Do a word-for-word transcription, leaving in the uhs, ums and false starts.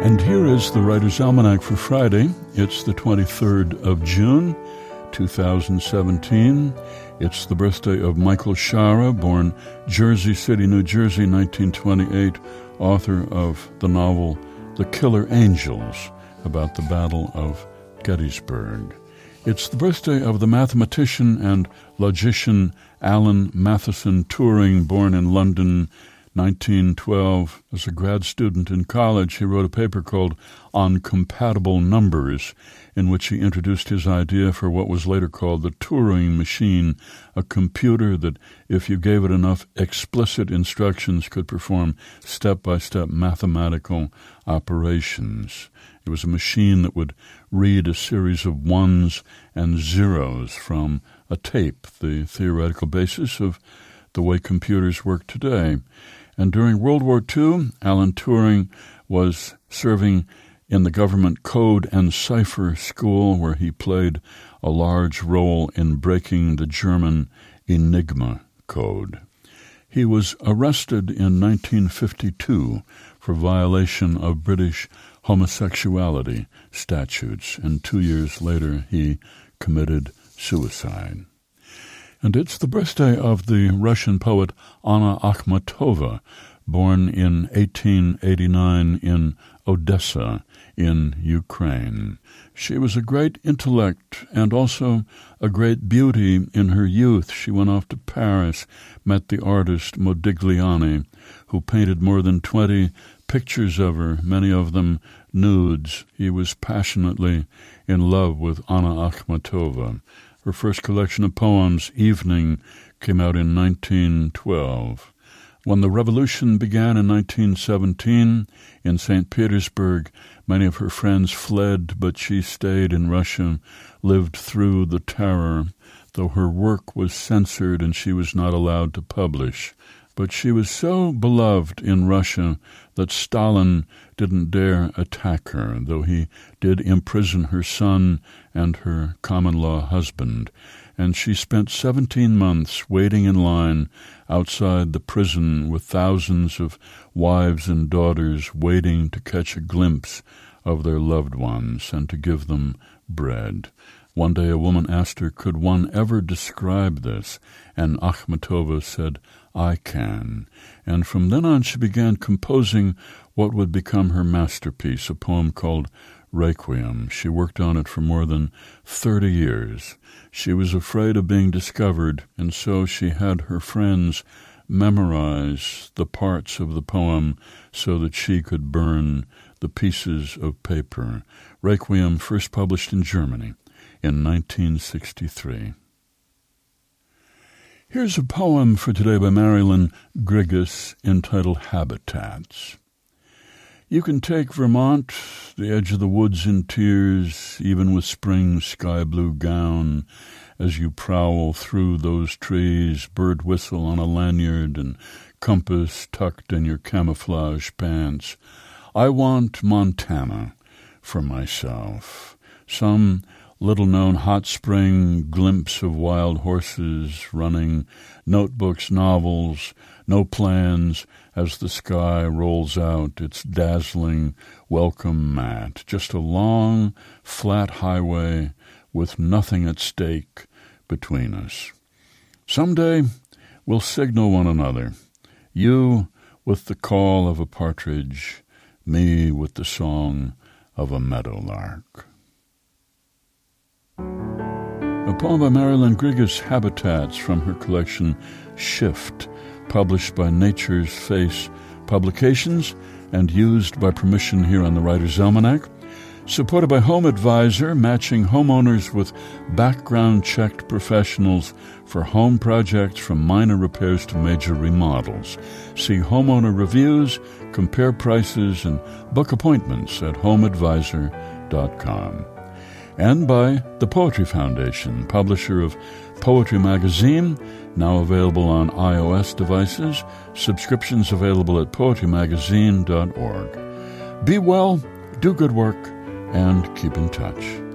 And here is the Writer's Almanac for Friday. It's the twenty-third of June, two thousand seventeen. It's the birthday of Michael Shara, born Jersey City, New Jersey, nineteen twenty-eight, author of the novel The Killer Angels, about the Battle of Gettysburg. It's the birthday of the mathematician and logician Alan Matheson Turing, born in London, nineteen twelve. As a grad student in college, he wrote a paper called On Compatible Numbers, in which he introduced his idea for what was later called the Turing machine, a computer that, if you gave it enough explicit instructions, could perform step-by-step mathematical operations. It was a machine that would read a series of ones and zeros from a tape, the theoretical basis of the way computers work today. And during World War Two, Alan Turing was serving in the government code and cipher school, where he played a large role in breaking the German Enigma code. He was arrested in nineteen fifty-two for violation of British homosexuality statutes, and two years later he committed suicide. And it's the birthday of the Russian poet Anna Akhmatova, born in eighteen eighty-nine in Odessa in Ukraine. She was a great intellect and also a great beauty in her youth. She went off to Paris, met the artist Modigliani, who painted more than twenty pictures of her, many of them nudes. He was passionately in love with Anna Akhmatova. Her first collection of poems, Evening, came out in nineteen twelve. When the revolution began in nineteen seventeen in Saint Petersburg, many of her friends fled, but she stayed in Russia, lived through the terror, though her work was censored and she was not allowed to publish. But she was so beloved in Russia that Stalin didn't dare attack her, though he did imprison her son and her common-law husband. And she spent seventeen months waiting in line outside the prison with thousands of wives and daughters waiting to catch a glimpse of their loved ones and to give them bread. One day a woman asked her, could one ever describe this? And Akhmatova said, I can. And from then on she began composing what would become her masterpiece, a poem called Requiem. She worked on it for more than thirty years. She was afraid of being discovered, and so she had her friends memorize the parts of the poem so that she could burn the pieces of paper. Requiem, first published in Germany in nineteen sixty-three. Here's a poem for today by Marilyn Grigas entitled Habitats. You can take Vermont, the edge of the woods in tears, even with spring's sky-blue gown, as you prowl through those trees, bird whistle on a lanyard and compass tucked in your camouflage pants. I want Montana for myself, some little-known hot spring glimpse of wild horses running, notebooks, novels, no plans as the sky rolls out its dazzling welcome mat. Just a long, flat highway with nothing at stake between us. Someday we'll signal one another, you with the call of a partridge, me with the song of a meadowlark. A poem by Marilyn Grigas, Habitats, from her collection Shift, published by Nature's Face Publications and used by permission here on the Writer's Almanac. Supported by Home Advisor, matching homeowners with background-checked professionals for home projects from minor repairs to major remodels. See homeowner reviews, compare prices, and book appointments at home advisor dot com. And by the Poetry Foundation, publisher of Poetry Magazine, now available on iOS devices, subscriptions available at poetry magazine dot org. Be well, do good work, and keep in touch.